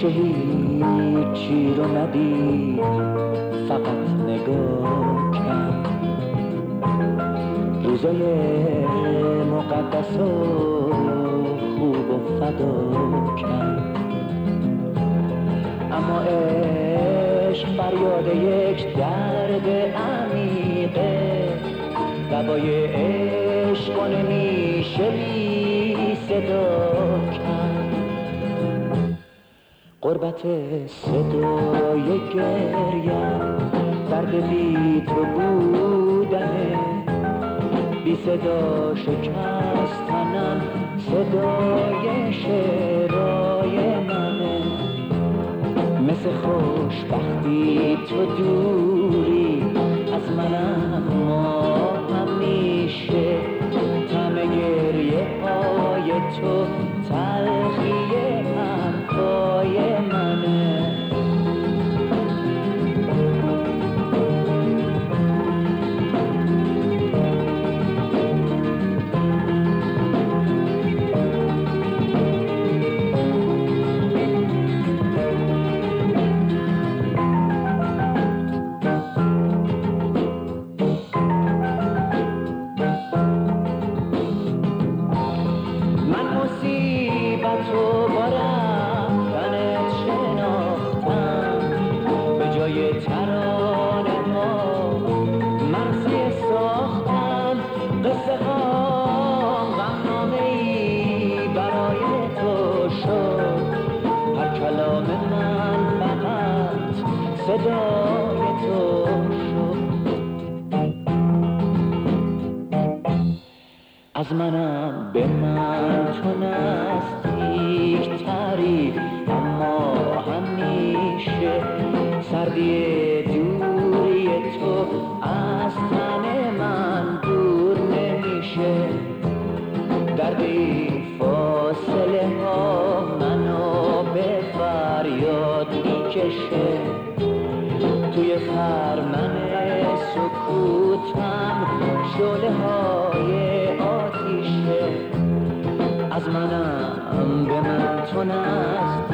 که هیچی رو ندید، فقط نگاه کرد. روزای مقدس و خوب و فدا کرد. اما عشق فریاد یک درد عمیقه، دوای عشق و نمیشه بی صدا کرد. غربت صدای گریم، درد بی تو بودنه، بی صدا شکستنم صدای شعرهای منه. مثل خوشبختی تو دوری از منم، ما همیشه طعم گریه های تو تلخی حرفای منه. مصیبت و با رفتنت شناختم، به جای ترانه ها مرثیه ساختم. قصه ها غمنامه‌ای برای تو شد، هر کلام من فقط صدای تو شد. از منم به من تو نزدیک تری، اما همیشه سردی دوری تو از تن من دور نمیشه. درد این فاصله ها منو به فریاد میکشه. توی خرمن سکوتم شعله های آتیشه. از منم به من تو نزدیک